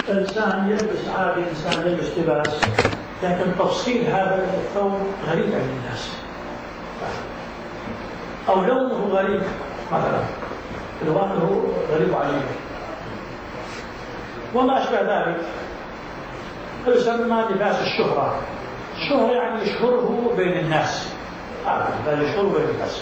إنسان يلبس عادي، إنسان يلبس لباس، لكن تفصيل هذا الثوب غريب عند الناس، أو لونه غريب مثلا، لونه غريب عليه وما أشبه ذلك، يسمى لباس الشهرة. الشهرة يعني يشهره بين الناس، هذا يشهره بين الناس.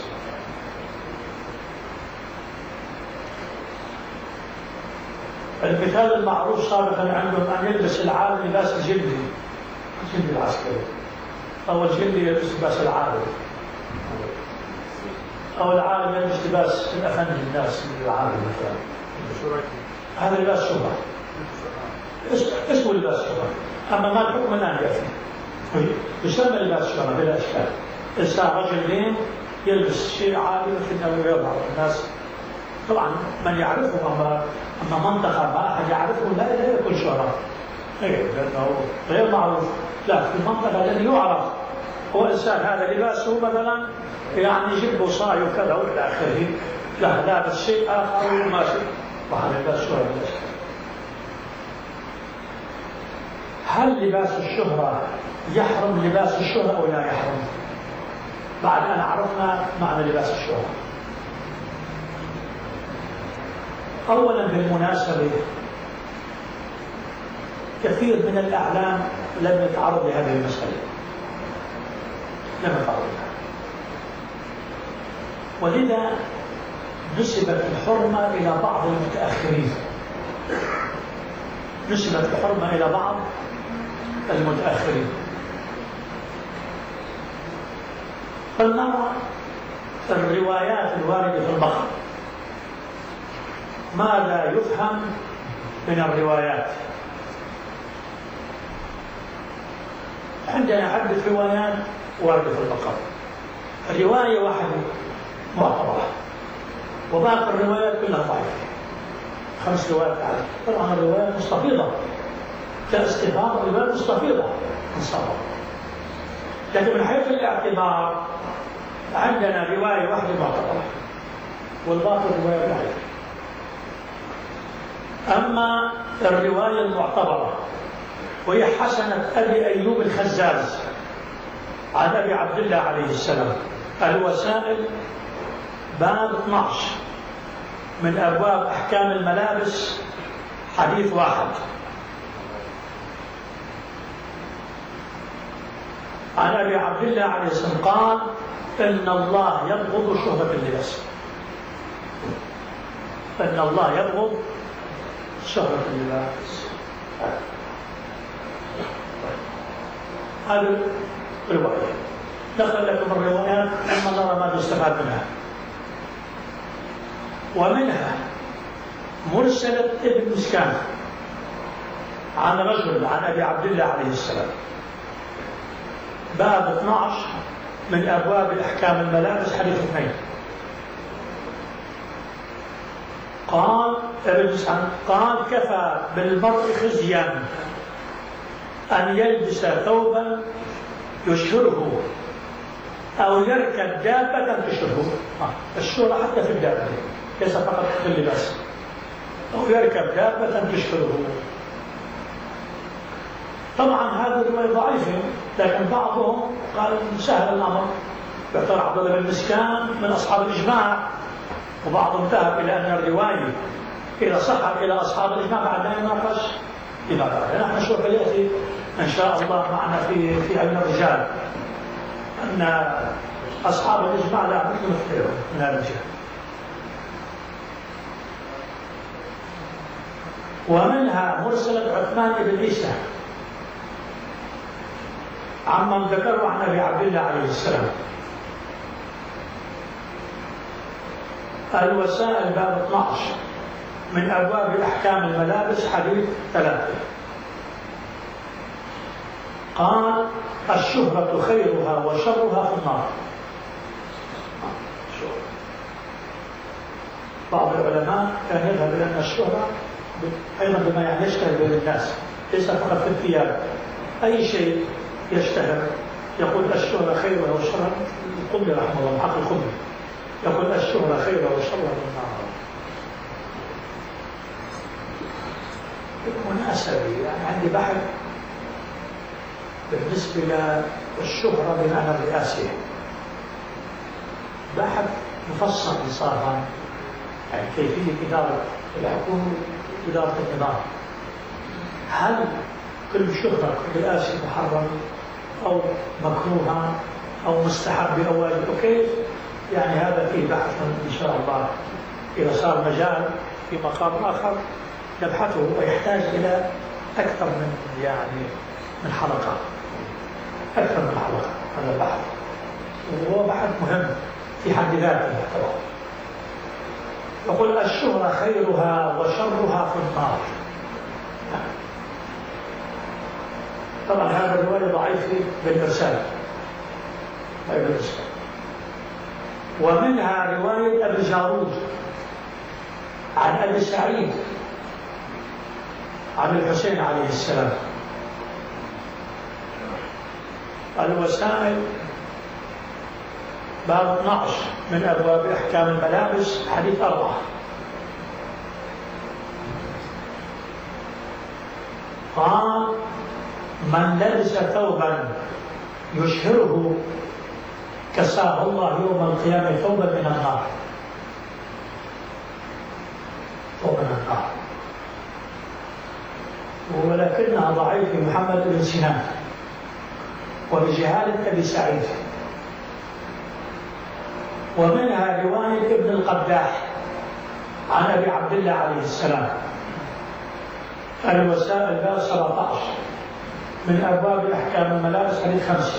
المثال المعروف سابقا عندهم أن يلبس العالم لباس الجندي العسكري، أو الجندي يلبس لباس العالم، أو العالم يلبس لباس الأفندي الناس العالم مثلا. هذا لباس شهرة، اسمه لباس شهرة، أما ما الحكم الآن يأتي يسمى لباس شهرة بلا إشكال. إنسان رجلين يلبس شيء عالي لكنه يضع الناس، طبعا من يعرفه، أما منطقة ما أحد يعرفه لا يكون شهرة، لأنه غير معروف. لا، في المنطقة الذي يعرف هو إنسان هذا لباسه مثلا يعني يجيب بصاي وكذا وإلى آخره، لا لابس شيء آخر وماشي، وهذا لباس شهرة. هل لباس الشهرة يحرم لباس الشهرة أو لا يحرم؟ بعد أن عرفنا معنى لباس الشهرة. أولا بالمناسبة كثير من الأعلام لم يتعرض لهذه المسألة، لم يتعرض لها، ولذا نسبت الحرمة إلى بعض المتأخرين، نسبت الحرمة إلى بعض المتأخرين. فلنرى الروايات الواردة في البحر، ماذا يفهم من الروايات؟ عندنا عدة روايات واردة في البقرة، الرواية واحدة معتبرة وباقي الروايات كلها ضعيفة، 5 روايات عدد. طبعا الروايات مستفيضة كاستفاضة، الروايات مستفيضة انصبر، لكن من حيث الاعتبار عندنا رواية واحدة معتبرة والباقي رواية ضعيفة. أما الرواية المعتبرة وهي حسنة أبي أيوب الخزاز عن أبي عبد الله عليه السلام، الوسائل باب 12 من أبواب أحكام الملابس، حديث 1 عن أبي عبد الله عليه السلام قال: إن الله يبغض شهرة اللباس، إن الله يبغض شهرة اللباس. هذه رواية، دخل لكم الروايات ثم نرى ما يستفاد منها. ومنها مرسلة ابن مسكان عن رجل عن أبي عبد الله عليه السلام، باب 12 من أبواب أحكام الملابس، حديث 2. قال ابن مسكان قال: كفى بالمرء خزيا أن يلبس ثوبا يشهره أو يركب دابة تشهره. الشهرة حتى في الدابة ليس فقط في اللباس، أو يركب دابة تشهره. طبعا هذه الرواية ضعيفة، لكن بعضهم قال سهل الأمر، يعتبر عبد الله بن مسكان من أصحاب الإجماع، وبعضهم ذهب إلى أن الرواية إذا صحت إلى أصحاب الإجماع بعد لا يناقش فيما بعد. نحن نشوف يأتي إن شاء الله معنا في علم الرجال أن أصحاب الإجماع لا بد مثلهم من هذا الجهة. ومنها مرسلة عثمان بن عيسى عمن ذكره عن أبي عبد الله عليه السلام، الوسائل باب 12 من أبواب أحكام الملابس، حديث 3. قال: الشهرة خيرها وشرها في النار. بعض العلماء كان يذهب إلى أن الشهرة أيضا بما يعني يشتهر بين الناس، ليس فقط في الثياب، أي شيء يشتهر. يقول الشهرة خيرها وشرها، القمي رحمه الله حق القمي يقول الشهرة خيرها وشرها في النار. بالمناسبة يعني عندي بحث بالنسبة للشهرة بمعنى الرئاسية، بحث مفصل إنصافا يعني كيفية إدارة الحكومة وإدارة النظام. هل كل شهرة رئاسي محرم أو مكروهة أو مستحب أو واجب؟ أوكي، يعني هذا فيه بحث إن شاء الله، إذا صار مجال في مقام آخر نبحثه، ويحتاج إلى أكثر من حلقة، أكثر من حلقة هذا البحث، وهو بحث مهم في حد ذاته. يقول الشهرة خيرها وشرها في النار. طبعا هذا الرواية ضعيفة بالإرسال، ومنها رواية أبي جارود عن أبي سعيد عن الحسين عليه السلام. الوسائل باب 12 من أبواب أحكام الملابس، حديث 4. قال من لبس ثوبا يشهره كساه الله يوم القيامة ثوبا من النار، ثوبا من النار، ولكنها ضعيف محمد بن سنان وبجهالة أبي سعيد. ومنها رواية ابن القداح عن أبي عبد الله عليه السلام. الوسائل باب 17 من أبواب أحكام الملابس، حديث 5.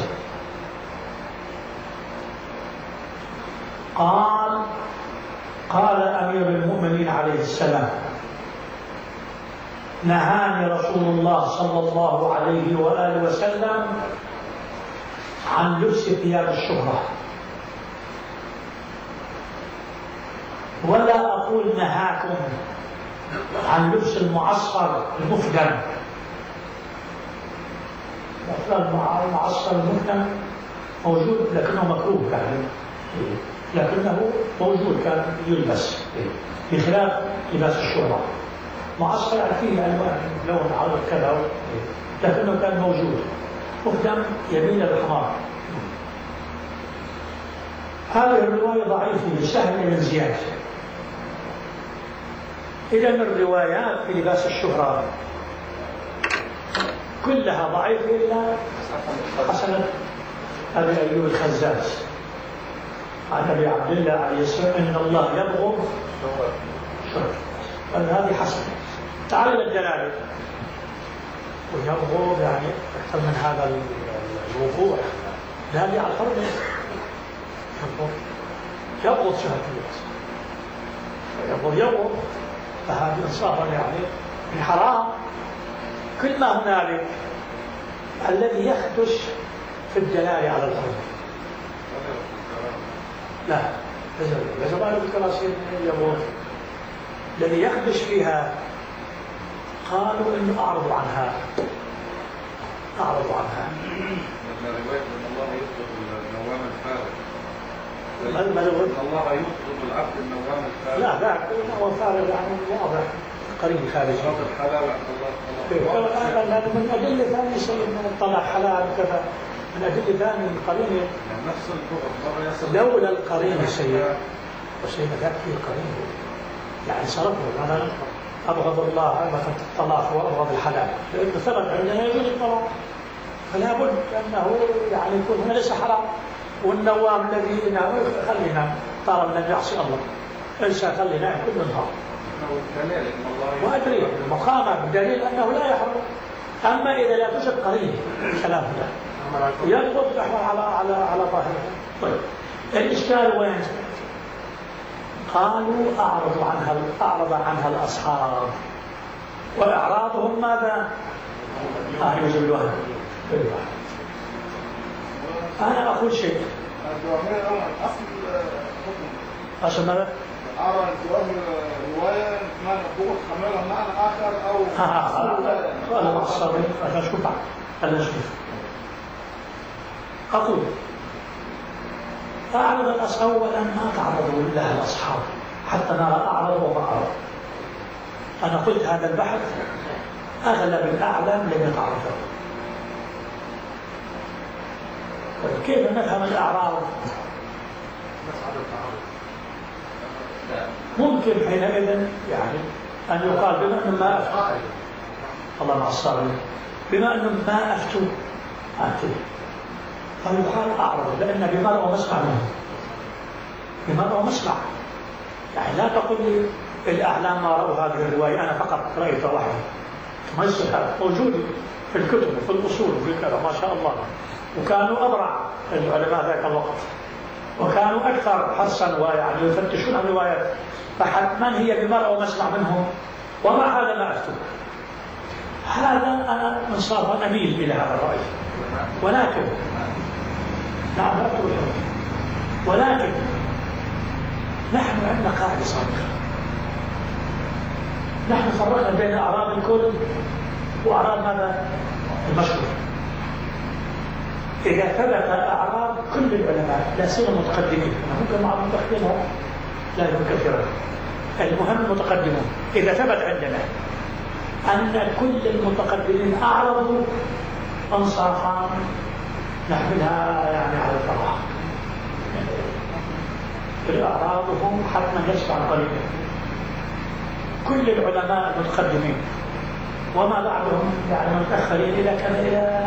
قال أمير المؤمنين عليه السلام نهاني رسول الله صلى الله عليه وآله وسلم عن لبس ثياب الشهرة، ولا أقول نهاكم عن لبس المعصفر المفدم. المعصفر المفدم موجود لكنه مكروه، يعني لكنه موجود كان يلبس بخلاف لباس الشهرة. معصفر فيه ألوان لون عرض كذا، لكنه كان موجود. مفدم يميل الحمار. هذه الرواية ضعيفة لسهل بن زياد. إذا الروايات في لباس الشهرة كلها ضعيفة إلا حسنة أبي أيوب الخزاز عن أبي عبد الله عليه السلام إن الله يبغض شهرة. هذه حسنة. تعال إلى الدلالة. ويبغض يعني أكثر من هذا الوقوع، دالي على الحرب. يبغض شهرة اللباس، يبغض، فهذه إنصافا يعني من حرام. كل ما هنالك الذي يخدش في الدلالة على الحرم. لا لازم أعرف الكراسي يبغض الذي يخدش فيها. قالوا إنه أعرضوا عنها. رواية أن الله يطلب النوام الفارغ. الله يطلب العبد النوام الفارغ. لا هو فارغ يعني واضح قريب خارج. رب الحلال الله. من أدلة ثانية سيدنا طلع حلال كذا، من أدلة ثانية قرينة. نفس البغض. لولا القرينة وسيدنا ذاك فيه قرينة يعني صرفه. أنا أبغض الله مثلا الطلاق وأبغض الحلال، لأنه ثبت عندنا يجوز الطلاق، فلا بد أنه يعني يكون هنا ليس حرام. والنوام الذي خلينا طالما لم يعصي الله ليس خلينا كل نهار. وأدري المقامة بالدليل أنه لا يحرم. أما إذا لا توجد قرينة كلام الله يضبط يحمل على ظاهره. طيب الإشكال وين؟ قالوا أعرض عنها الأصحاب، وإعراضهم ماذا؟ يوجب الوهم. أنا أقول شيء. أصل ماذا؟ أرى الجواب رواية ما نقول حملها معنى آخر أو أنا الصبي أنا أشوف أقول أعرض الأصحاب أولا ما تعرضوا لله الأصحاب حتى نرى أعرض وما أعرض. أنا قلت هذا البحث أغلب الأعلام لم يتعرفوا. كيف نفهم الأعراض؟ ممكن حينئذ يعني أن يقال بما أنهم ما أفتوا، الله مع الصابرين، بما أنهم ما أفتوا فيقال أعرض، لأن بمرء ومسمع منه، بمرء ومسمع. يعني لا تقل لي الأعلام ما رأوا هذه الرواية أنا فقط رأيتها وحدي، ما يصير هذا. موجود في الكتب وفي الأصول وفي كذا ما شاء الله، وكانوا أبرع العلماء ذاك الوقت، وكانوا أكثر حرصا ويعني يفتشون عن الروايات، فحتما هي بمرء ومسمع منهم، ومع هذا ما أفتوا. هذا أنا انصافا أميل إلى هذا الرأي، ولكن نعم لا أقول، ولكن نحن عندنا قاعدة صادقة، نحن فرقنا بين أعراض الكل وأعراض هذا المشهور. إذا ثبت أعراض كل العلماء لا سيما المتقدمين، ممكن مع المتقدمين لا يكون كثيرا، المهم المتقدمون، إذا ثبت عندنا أن كل المتقدمين أعرضوا أنصافا نحملها يعني على الفراغ، أعراضهم حتما يشفع قريبا. كل العلماء المتقدمين وما بعدهم يعني متأخرين إلى كذا إلى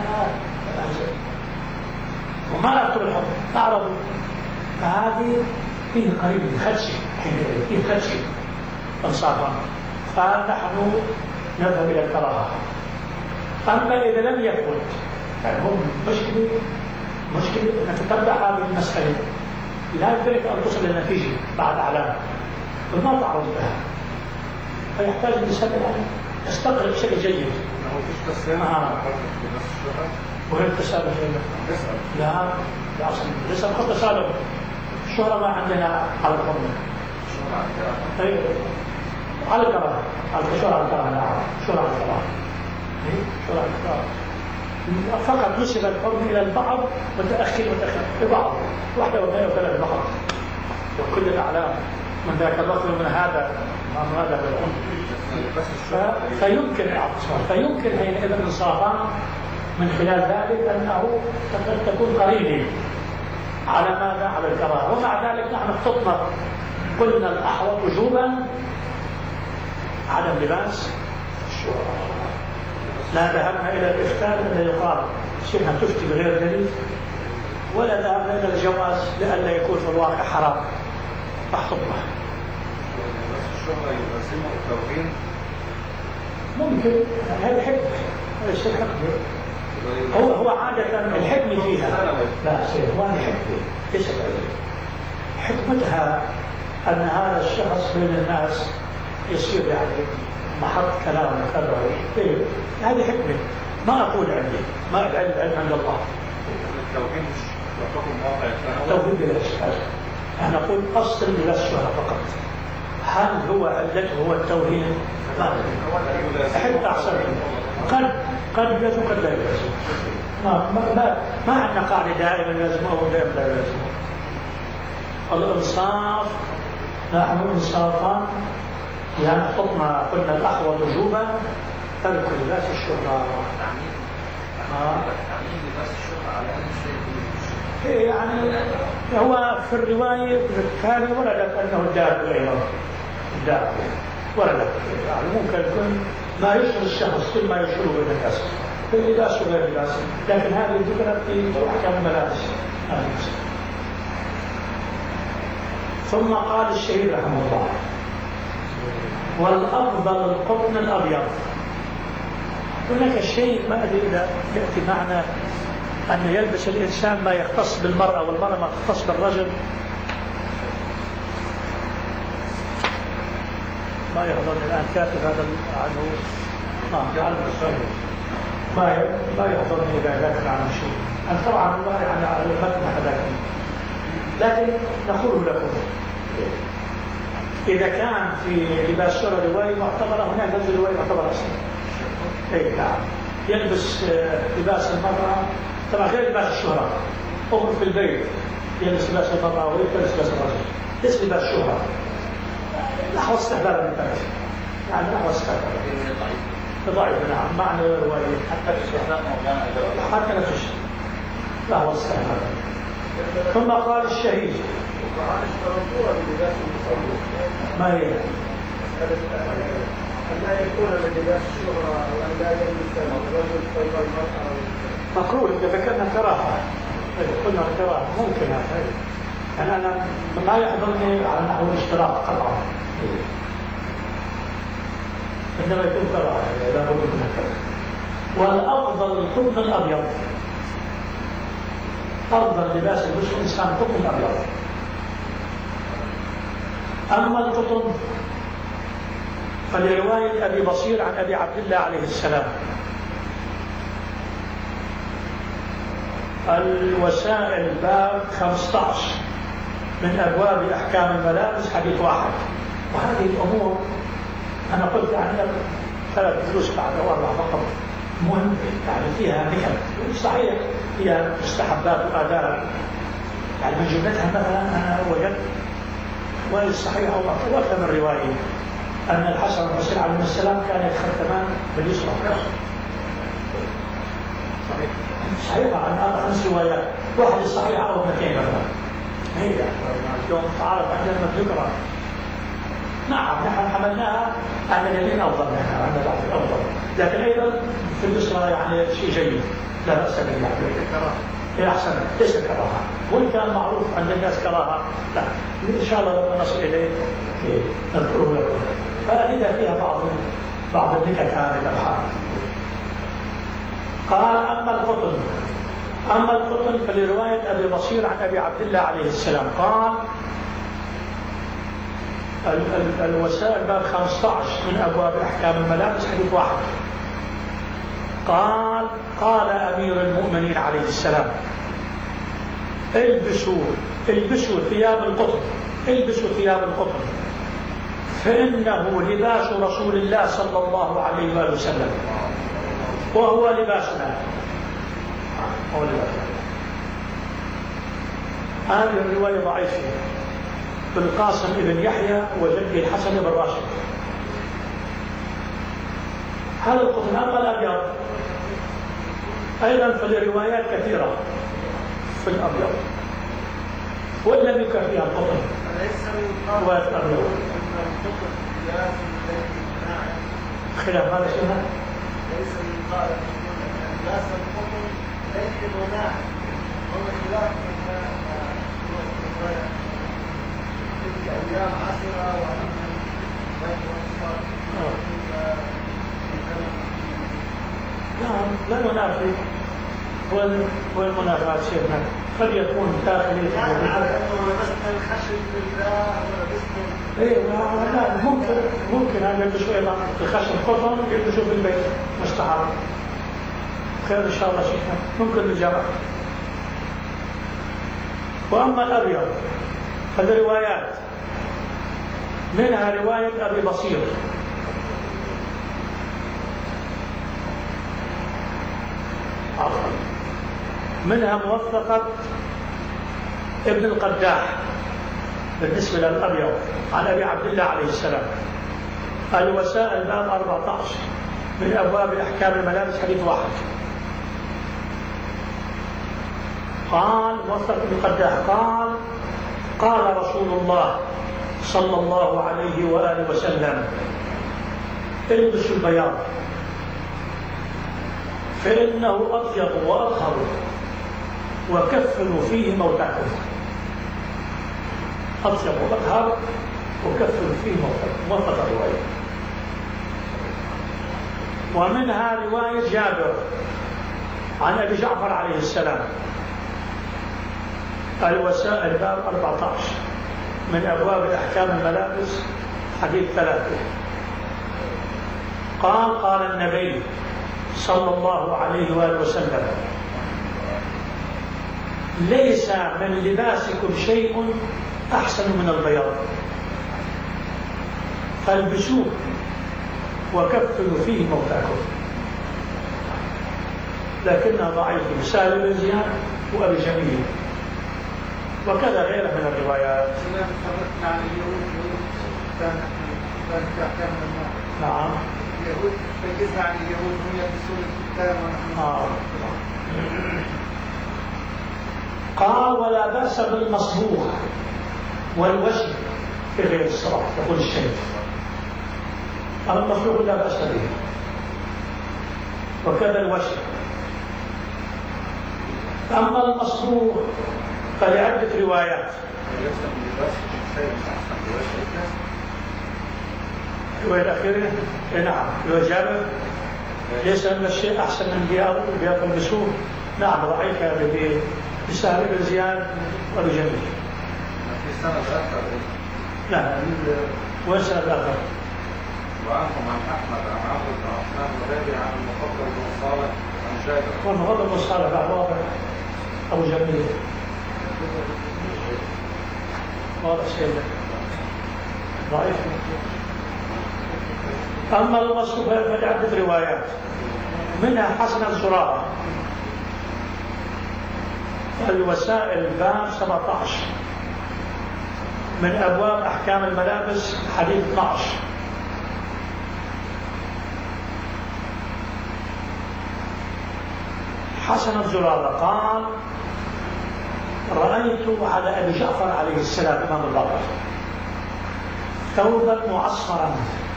وما أكتب الحكم أعرضوا، فهذه فيه قريب خدشي، فيه خدشي أنصافا، فنحن نذهب إلى الكراهة. أما إذا لم يثبت يعني هم مشكلة نتتبع هذه المسألة، لا يمكنك أن تصل إلى نتيجة بعد أعلام وما تعرض بها، فيحتاج الإنسان أن يستقرب بشكل جيد. وهي التسابق لا أصلا ليس فقط تسابق، الشهرة ما عندنا على الحرمة، على الكراهة، على الشهرة على الكراهة، نعم شهرة على الكراهة، شهرة على الكراهة فقط نسب الحكم إلى البعض متأخر لبعض، واحدة واثنين وثلاثة فقط، وكل الأعلام من ذاك الوقت من هذا فيمكن حينئذ انصافا من خلال ذلك أنه قد تكون قريبة على ماذا؟ على الكراهة. ومع ذلك نحن اختصرنا قلنا الأحوط وجوبا عدم لباس الشهرة. لا ذهبنا إلى الإفتاء الذي يقال شيئا تفتي بغير دليل، ولا ذهبنا إلى الجواز لئلا يكون في الواقع حرام فاحطبها. الشهرة يلزمه التوهين ممكن، هذا حكمة، هذا الشيء حكمة، هو عادة الحكمة فيها لا شيء، هو حكمة ليس حكمتها أن هذا الشخص بين الناس يصير يعني محط كلام وكذا، هذه حكمة ما أقول عندي، ما العلم عند الله. التوهين مش يعتبر واقع، التوهين بلا إشكال، أنا أقول أصل لباس الشهرة فقط، هل هو علته هو التوهين؟ أحب أحسن قد يلزم قد لا يلزم، ما عندنا قاعدة دائما يلزم أو دائما لا يلزم. الإنصاف نحن إنصافا يعني حطنا قلنا الأحوط وجوبا ترك لباس الشهرة. يعني هو في الرواية الثانية وردت أنه الدار أيضا الدار وردت، يعني ممكن يكون ما يشعر الشخص كل ما يشعره بين الناس باللباس وغير اللباس، لكن هذه ذكرت في أحكام الملابس. ثم قال الشهيد رحمه الله: والأفضل القطن الأبيض. هناك شيء ما أدري إذا يأتي معنا أن يلبس الإنسان ما يختص بالمرأة والمرأة ما تختص بالرجل، ما يحضرني الآن كاتب هذا عنه ما يحضرني إذا ذكر عنه شيء، أنا طبعا ما يعني على المتن هذاك، لكن نقول لكم إذا كان في لباس شهرة رواية معتبرة، هناك لبس رواية معتبرة أصلا. أي نعم، يلبس لباس المرأة طبعا غير لباس الشهرة، أمر في البيت يلبس لباس المرأة ويلبس لباس الرجل، ليس لباس شهرة، لحظة استحباب البيت، يعني لحظة استحباب ضعيف نعم معنى رواية حتى نفس الشيء لا هو الصحيح. ثم قال الشهيد ما هي؟ لا يكون لباس الشهرة وأن لا يلبس الرجل ثوب المرأة مكروه إذا ذكرنا كراهة قلنا كراهة ممكن هذا يعني أنا ما يحضرني على نحو الاشتراك طبعا إنما يكون كراهة لا بد من كراهة. والأفضل القطن الأبيض أفضل لباس البشر الإنسان القطن الأبيض. أما القطن فلرواية أبي بصير عن أبي عبد الله عليه السلام الوسائل باب 15 من أبواب أحكام الملابس حديث واحد. وهذه الأمور أنا قلت يعني 3 دروس بعد أو 4 فقط مهم يعني فيها نكت صحيح فيها مستحبات وآداب يعني من جملتها مثلا أنا وجدت رواية الصحيحة وأكثر من رواية أن الحسن والحسين عليه السلام كان يتختمان باليسرى. صحيحة عن 5 روايات واحد الصحيحة أو 2 مثلا هي اليوم تعرف عندنا ذكرى نعم نحن حملناها أن اليمين أفضل منها أن البعض أفضل لكن أيضا في اليسرى يعني شيء جيد لا بأس به يعني هي أحسن ليس كراهة وإن كان معروف عند الناس كراهة لا إن شاء الله لما نصل إليه نذكره لكم. فإذا فيها بعض النكت هذه الأبحاث. قال أما القطن فلرواية أبي بصير عن أبي عبد الله عليه السلام قال الوسائل باب 15 من أبواب أحكام الملابس حديث واحد. قال أمير المؤمنين عليه السلام البسوا ثياب القطن فإنه لباس رسول الله صلى الله عليه وآله وسلم وهو لباسنا. هذه الرواية ضعيفة بالقاسم ابن يحيى وجده الحسن بن راشد. هذا القطن أما الأبيض أيضا فالروايات كثيرة في الأبيض وإن لم يكن فيها القطن رواية الأبيض خلاف هذا شيء ليس من قال لباس القطن ليس مناع هو خلاف تلك أيام عسرة لا ينافي والمنافاة شيئا قد يكون داخلي لا ممكن أن يلبسوا أيضا الخشب قطن يلبسوا في البيت مستحب خير إن شاء الله شيئا ممكن الجمع. وأما الأبيض فالروايات منها رواية أبي بصير منها موثقة ابن القداح بالنسبة للأبيض عن أبي عبد الله عليه السلام الوسائل باب 14 من أبواب أحكام الملابس حديث واحد. قال موثق ابن القداح قال رسول الله صلى الله عليه وآله وسلم البسوا البياض فإنه أطيب وأطهر وكفنوا فيه موتاكم. أطيب وأطهر وكفنوا فيه موتاكم موثق الرواية. ومنها رواية جابر عن أبي جعفر عليه السلام الوسائل باب 14 من أبواب أحكام الملابس حديث 3 قال النبي صلى الله عليه وآله وسلم ليس من لباسكم شيء أحسن من البياض فالبسوه وكفلوا فيه موتاكم. لكنها ضعيف سالم بن زياد وأبي جميل وكذا غيره من الروايات. نعم فكيف عن اليهود هم يلبسون الكتاب ونحن قال ولا بأس بالمصبوغ والوجه في غير الصلاة، يقول الشيخ المصبوغ لا بأس به وكذا الوجه. أما المصبوغ فلعدة روايات. الرواية الأخيرة نعم رواية جابر ليس من الشيء أحسن من بياض يلبسوه. نعم ضعيف هذا بسهل بن زياد وبجميل. في سنة آخر لا وين سنة آخر؟ وعنهم عن أحمد عن عمرو بن عثمان الغابي عن المفضل بن صالح عن جابر. والمفضل بن صالح بعد واضح أبو جميل واضح شيء ضعيف. أما المصروف فلعدة روايات منها حسن الزرارة الوسائل باب 17 من أبواب أحكام الملابس حديث 12. حسن الزرارة قال رأيت على أبي جعفر عليه السلام إمام البقر ثوبا معصفرا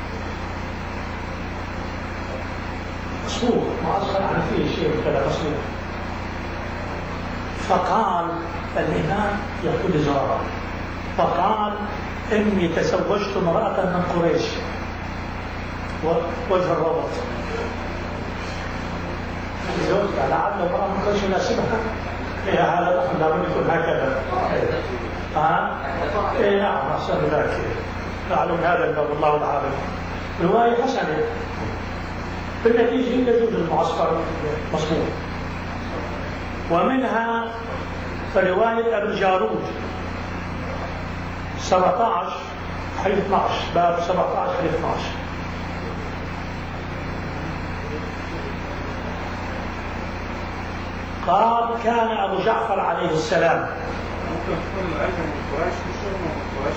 مصبوغ معصفر عن فيه شيء كذا مصبوغ. فقال الإمام يقول لزرارة فقال إني تزوجت امرأة من قريش وجه الربط تزوجت لعل امرأة من قريش يناسبها. هذا لابد يكون هكذا. نعم أحسن ذلك نعلم هذا الباب الله العالم. رواية حسنة بالنتيجة يجوز المعصفر مصبوغ. ومنها رواية أبي الجارود 17 حديث 12 باب 17 حديث 12. قال كان أبو جعفر عليه السلام ممكن تكون العلم من قريش مش من قريش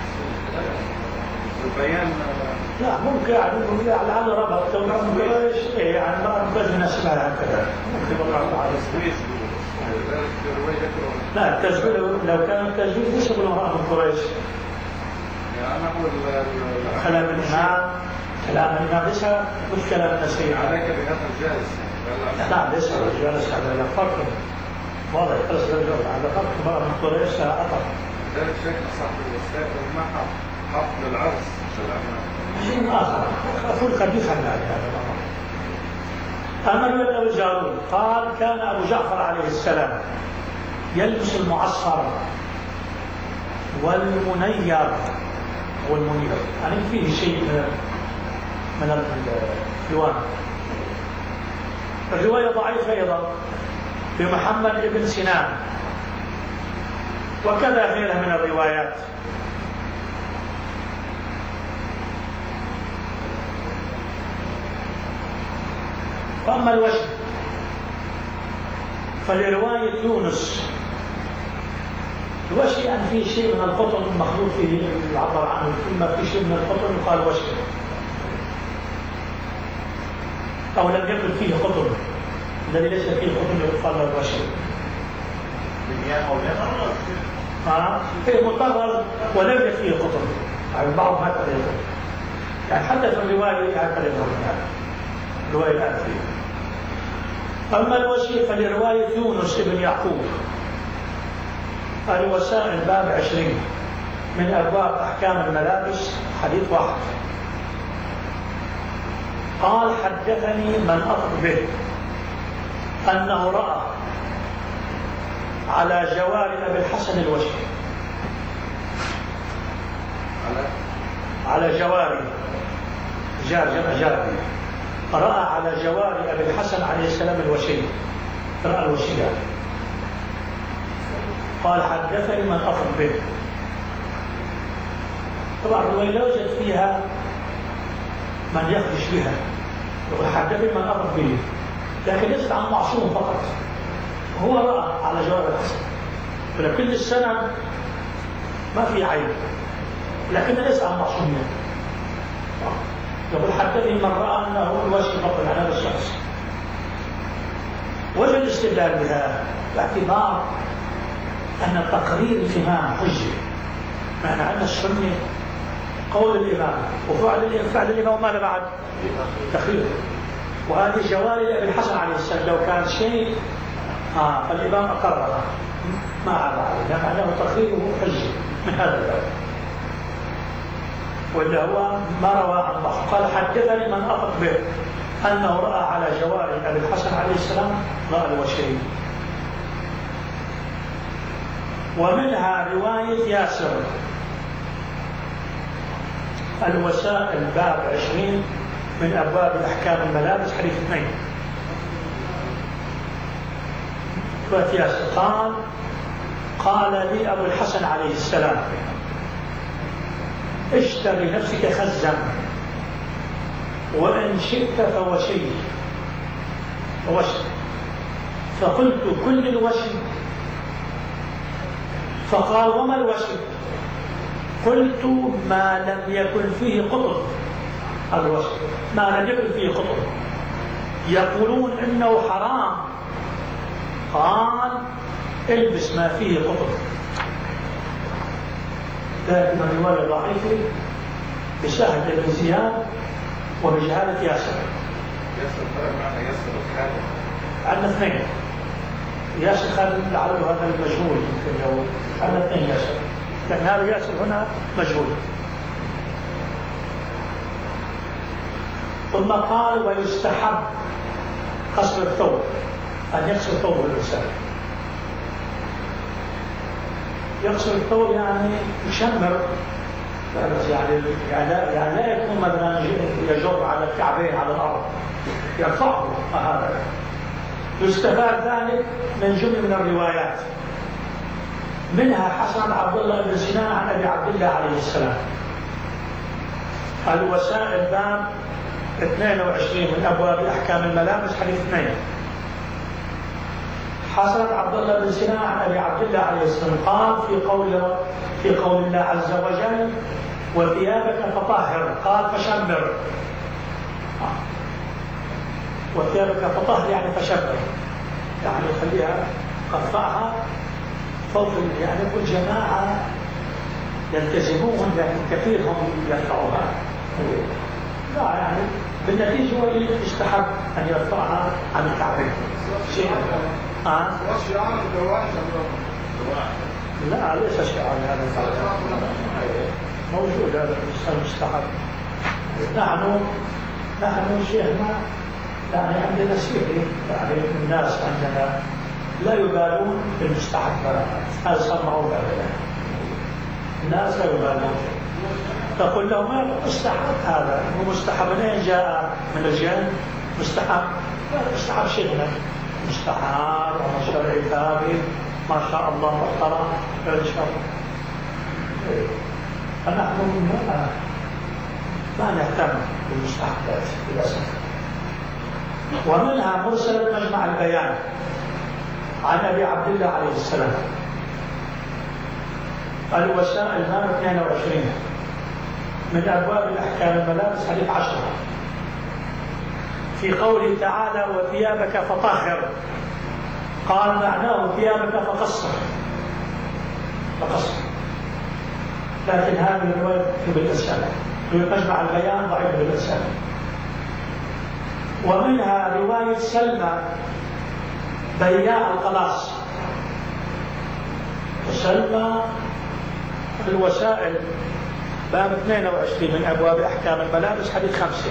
البيان لا ممكن يعني لعل ربط لو من قريش يعني ما نقدر نسمعها هكذا ممكن والله تعالى. لا التزوير لو كان التزوير ليس يقول امرأة من قريش. يعني كلام الإمام ليس مش كلام النسيم. عليك بهذا الجائز. لا ليس الجالس على فرق واضح خلص الرجل على فرق امرأة من قريش أطر. ذلك شيخ صاحب الوسائل ما حفظ العرس شيء آخر أقول قد يفهم هذا الأمر. أما رواية أبو الجارود قال كان أبو جعفر عليه السلام يلبس المعصفر والمنير يعني فيه شيء من الألوان. الرواية ضعيفة أيضا لمحمد بن سنان وكذا غيرها من الروايات. فأما الوجه فلرواية يونس الوجه أن فيه شيء من القطن المخلوط فيه العبر عنه ثم في شيء من القطن يقال وجه أو لم يكن فيه قطن الذي ليس فيه قطن يقال له وجه. فيه مطهر ولم يكن فيه قطن يعني بعض هكذا يقول يعني حتى في الرواية هكذا يقول الرواية الآن فيه. أما الوجه فلرواية يونس بن يعقوب الوسائل باب 20 من أبواب أحكام الملابس حديث 1. قال حدثني من أخذ به أنه رأى على جوار أبي الحسن الوجه على جوار جاري رأى على جوار أبي الحسن عليه السلام الوشي رأى الوشي. قال حدثني من أخذ به. طبعا الرواية لا يوجد فيها من يخدش بها يقول حدثني من أخذ به لكن ليس عن معصوم فقط هو رأى على جوار الحسن ولكن السنة ما في عيب لكن ليس عن معصومين. يقول حدثني من رأى أنه الوجه فقط عن هذا الشخص. وجه الاستدلال بها باعتبار أن تقرير الإمام حجة، معنى أن السنة قول الإمام وفعل الإمام ماذا بعد؟ تقرير. وهذه جواري لأبي الحسن عليه السلام لو كان شيء فالإمام أقرها ما عاب عليه، معناه تقريره حجة من هذا الباب. وإلا هو ما روى عن بعض. قال حدثني من أثق به أنه رأى على جواري أبي الحسن عليه السلام رأى الوجهين. ومنها رواية ياسر الوسائل باب 20 من أبواب الأحكام الملابس حديث 2. رواية ياسر قال لي أبو الحسن عليه السلام اشتري نفسك خزا وإن شئت فوشي. فقلت كل الوشي. فقال وما الوشي؟ قلت ما لم يكن فيه قطر. الوشي ما لم يكن فيه قطر، يقولون إنه حرام. قال البس ما فيه قطر. لكن الرواية ضعيفة بسهل بن زياد وبجهالة ياسر. ياسر فرق معنا ياسر الخالد. عندنا 2 ياسر خالد لعله هذا المجهول، يمكن لو عندنا 2 ياسر، لأن هذا ياسر هنا مجهول. ثم قال ويستحب قصر الثوب، أن يقصر ثوبه الإنسان. يقصر الثوب يعني يشمر، يعني لا يكون مثلا يجر على الكعبين على الأرض، يرفعه. هذا يستفاد ذلك من جملة من الروايات، منها حسن عبد الله بن سنان عن أبي عبد الله عليه السلام الوسائل باب 22 من أبواب أحكام الملابس حديث 2. حسن عبد الله بن سنان عن أبي عبد الله عليه السلام قال في قول الله عز وجل وثيابك فطهر، قال فشمر. وثيابك فطهر يعني فشمر، يعني خليها قطعها فوق، يعني كل جماعة يلتزمون لكن كثير هم يرفعوها. لا يعني بالنتيجة هو يستحب أن يرفعها عن الكعبين. لا ليس شعار هذا موجود، هذا المستحب. نحن شيخنا يعني عندنا سيري، يعني الناس عندنا لا يبالون بالمستحب، هذا صار معروف أبدا. الناس لا يبالون، تقول لهم ما مستحب، هذا هو مستحب منين جاء؟ من الجن مستحب. مستحب شيخنا مستحب وشرعي ثابت ما شاء الله محترم ان شاء الله. فنحن ما نهتم بالمستحبات للاسف. ومنها مرسل مجمع البيان عن ابي عبد الله عليه السلام الوسائل باب 22 من ابواب الاحكام الملابس حديث 10 في قوله تعالى وثيابك فطهر، قال معناه ثيابك فقصر، لكن هذه الرواية بالإرسال، مجمع البيان ضعيف بالإرسال. ومنها رواية سلمى بياع القلاص. سلمى الوسائل باب 22 من أبواب أحكام الملابس حديث 5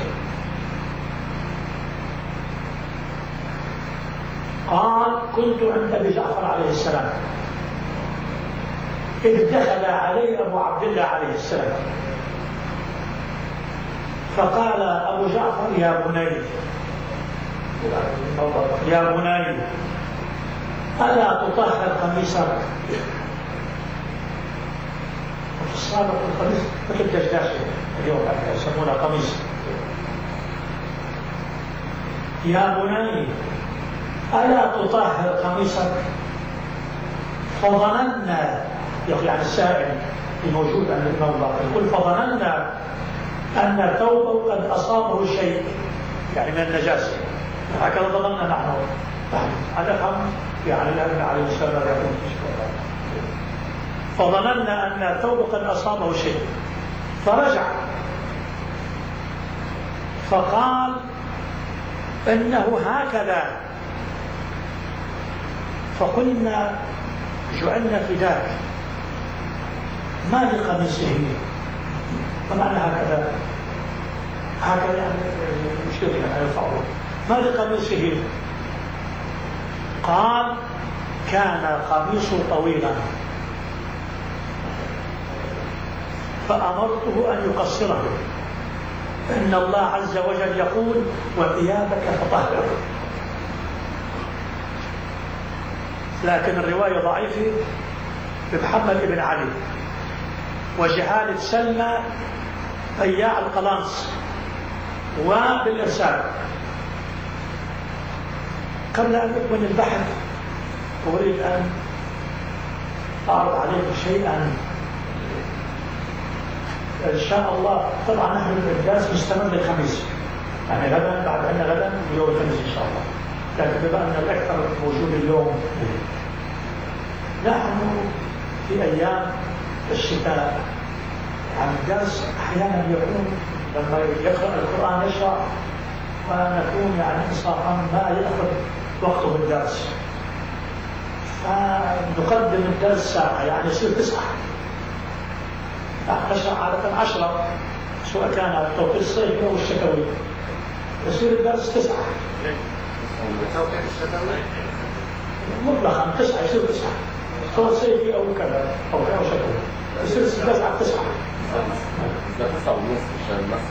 قال كنت عند أبي جعفر عليه السلام إذ دخل علي أبو عبد الله عليه السلام فقال أبو جعفر يا بني ألا تطهر قميصك؟ وفي السابق القميص مثل دشداشة اليوم يسمونها قميص. يا بني ألا تطهر قميصك؟ فظننا، يعني السائل الموجود عند الإمام الباقر يقول فظننا أن ثوبه قد أصابه شيء يعني من النجاسة، هكذا ظننا نحن نفهم يعني النبي عليه الصلاة والسلام فظننا أن ثوبه قد أصابه شيء، فرجع فقال إنه هكذا، فقلنا جعلنا فداك ما لقميصه، ومعنى هكذا يعني مشير يعني يرفعه ما لقميصه، قال كان قميصه طويلا فأمرته أن يقصره، إن الله عز وجل يقول وثيابك فطهر. لكن الرواية ضعيفة بمحمد بن علي وجهالة سلمى بياع القلانس وبالإرسال. قبل أن أكمل البحث أريد أن أعرض عليكم شيئا إن شاء الله. طبعا نحن الدرس مستمر للخميس، يعني غدا بعد عنا غدا ويوم الخميس إن شاء الله، لكن بما أن الأكثر موجود اليوم نحن في أيام الشتاء يعني الدرس أحيانا يكون لما يقرأ القرآن يشرح ونكون يعني إنصافا ما يأخذ وقته الدرس، فنقدم الدرس ساعة يعني يصير 9 نشرح عادة 10 سواء كان توقيت الصيف أو الشتوي، يصير الدرس 9 مطلقا 9 يصير 9 سواء صيفي أو كذا أو شتوي يصير 9 9 عشان بس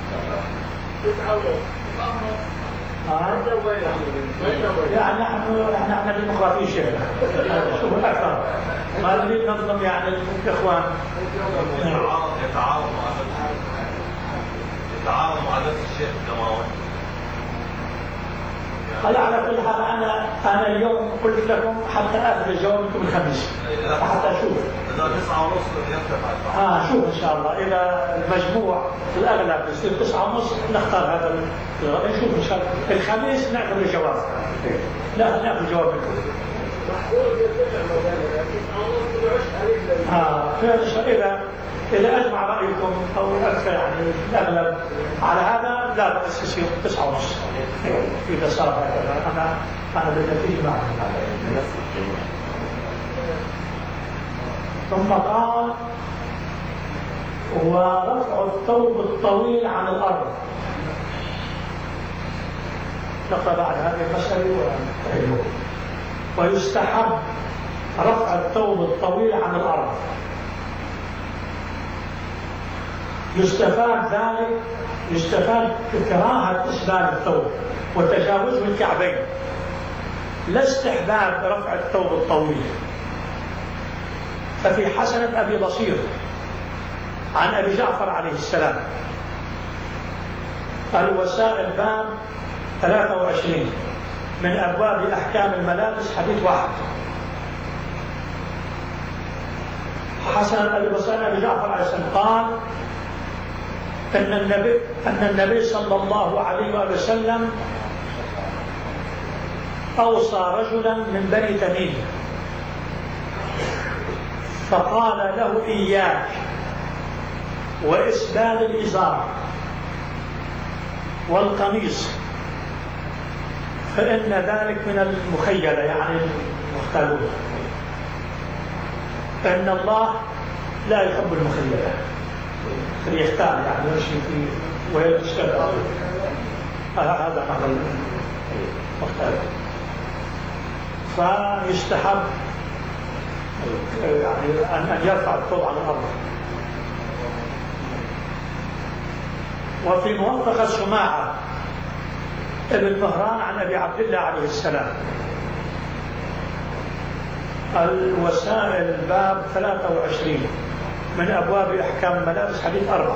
9 يعني نحن ديمقراطية شيخنا شوف الأكثر ما نريد نظلم يعني الإخوان يتعارض مع نفس الشيخ كمان. على كل حال أنا اليوم قلت لكم حتى آخر جوابكم الخميس حتى أشوف إذا 9:30 يرتفع. شوف إن شاء الله إذا المجموع الأغلب يصير 9:30 نختار هذا نشوف إن شاء الله الخميس نأخذ الجواب. لا نأخذ جوابكم. إذا أجمع رأيكم أو أكثر يعني الأغلب على هذا لا بأس يصير 9:30 إذا صار هكذا. أنا بالنتيجة معكم. ثم قال ورفع الثوب الطويل عن الأرض. نقرأ بعد هذه المسألة ويستحب رفع الثوب الطويل عن الأرض. يستفاد كراهة إسبال الثوب وتجاوزه الكعبين، لا استحباب رفع الثوب الطويل. ففي حسنة أبي بصير عن أبي جعفر عليه السلام الوسائل باب 23 من أبواب أحكام الملابس حديث 1. حسن أبي بصير أبي جعفر عليه السلام قال أن النبي صلى الله عليه وسلم أوصى رجلا من بني تميم فقال له إياك وإسبال الإزار والقميص فإن ذلك من المخيلة يعني المختلون، فإن الله لا يحب المخيلة يختار يعني يمشي في ويلبس كذا هذا معنى المختلف. فيستحب يعني أن يرفع الثوب عن الأرض. وفي موافقة سماعة ابن مهران عن أبي عبد الله عليه السلام الوسائل باب 23 من أبواب أحكام الملابس حديث 4.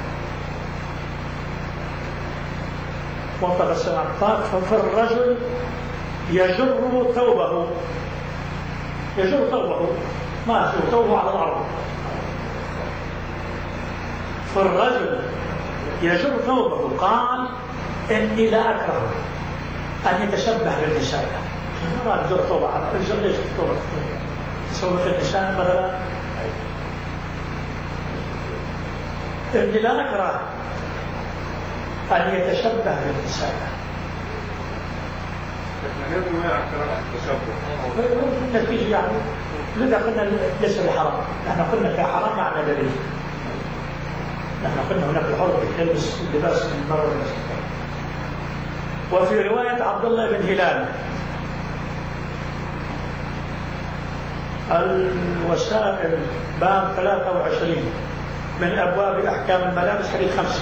موافقة سماعة فالرجل يجر ثوبه ما ثوبه على الأرض. فالرجل يجر ثوبه قال إني لا أكره أن يتشبه بالنساء. ما أراد يجر ثوبه، يجر ليش ثوبه تسوي في النساء مثلا؟ إني لا أكره أن يتشبه بالنساء. النتيجة يعني لذا قلنا ليس بحرام، نحن قلنا كحرام معنى دليل. نحن قلنا هناك الحر يلبس لباس المرأة والنساء. وفي رواية عبد الله بن هلال الوسائل باب 23 من أبواب أحكام الملابس حديث 5.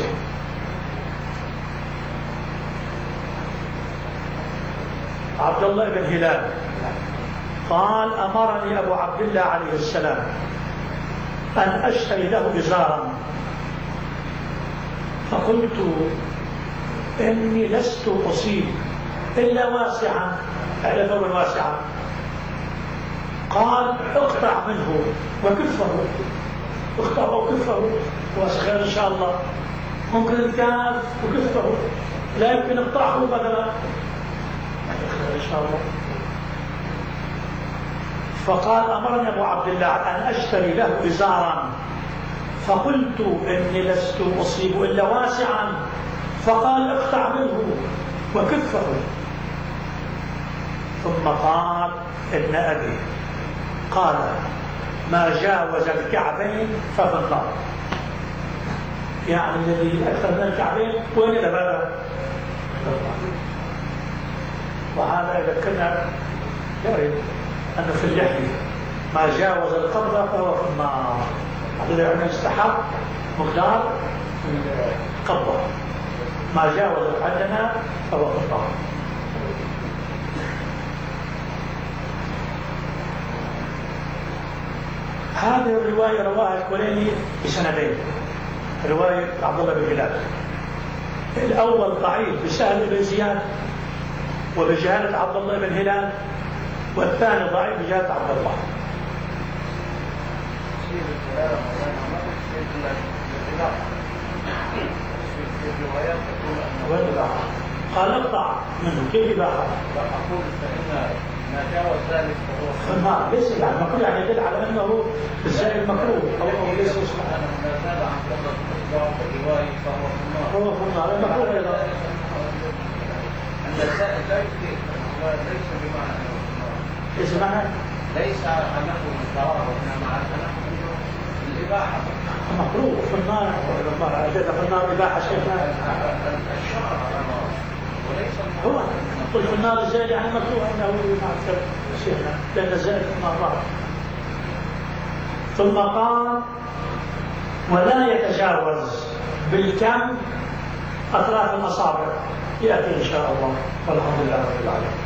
عبد الله بن هلال قال أمرني أبو عبد الله عليه السلام أن أشتري له إزارا، فقلت إني لست أصيب إلا واسعا، على ثوب واسعا. قال اقطع منه وكفه، اقطع وكفه واسخر إن شاء الله، ممكن الكاف وكفه، لا يمكن اقطعه مثلا إن شاء الله. فقال أمرني أبو عبد الله أن أشتري له إزارا، فقلت إني لست أصيب إلا واسعا، فقال اقطع منه وكفه. ثم قال إن أبي قال ما جاوز الكعبين ففي النار. يعني الذي أكثر من الكعبين وين هذا؟ وهذا إذا كنا يريد أنه في اللحية ما جاوز القبضة فهو في النار. هذا يعني يستحق مقدار القبضة، ما جاوز الحدنا فهو في النار. هذه الرواية رواها الكليني بسندين، رواية عبد الله بن هلال. الأول ضعيف بسهل بن زياد وبجهالة عبد الله بن هلال، والثاني ضعيف بجهالة عبد الله. قال اقطع منه، كيف إباحة؟ أقول فإن ما جاوز ذلك فهو في النار. ليس يعني مكروه، يعني يدل على أنه الزائد مكروه أو ليس اسمه. أنا ما زاد عن قدر الإجراء والرواية فهو في النار. هو في النار مكروه أيضا. أن الزائد لا يفيد، ليس بمعنى أنه في النار. ليس معنى؟ ليس أنه الضرر، وإنما أنه الإباحة. مكروه في النار. في النار إباحة شيخنا. الشرع وليس هو قل في النار الزائد يعني مكروه أنه يمعثر شيخنا، لأن الزائد في النار. ثم قال ولا يتجاوز بالكم أطراف الأصابع. يأتي إن شاء الله، والحمد لله رب العالمين.